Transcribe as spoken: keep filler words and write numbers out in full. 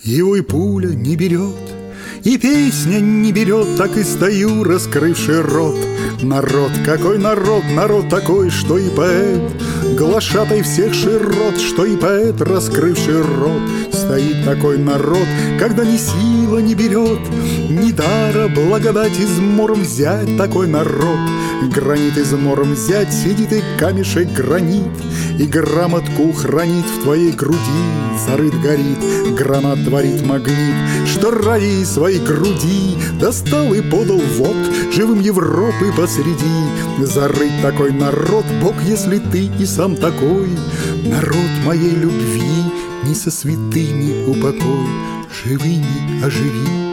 Его и пуля не берет, и песня не берет. Так и стою, раскрывший рот. Народ, какой народ, народ такой, что и поэт, глашатай всех широт, что и поэт, раскрывший рот. Стоит такой народ, когда ни сила не берет, ни дара благодать измором взять. Такой народ, гранит измором взять, сидит и камешек гранит, и грамотку хранит в твоей груди. Зарыт горит, гранат творит магнит, что ради своей груди достал и подал вот живым Европы посреди. Зарыт такой народ, Бог, если ты и сам такой, народ моей любви не со святыми упокой, живыми оживи.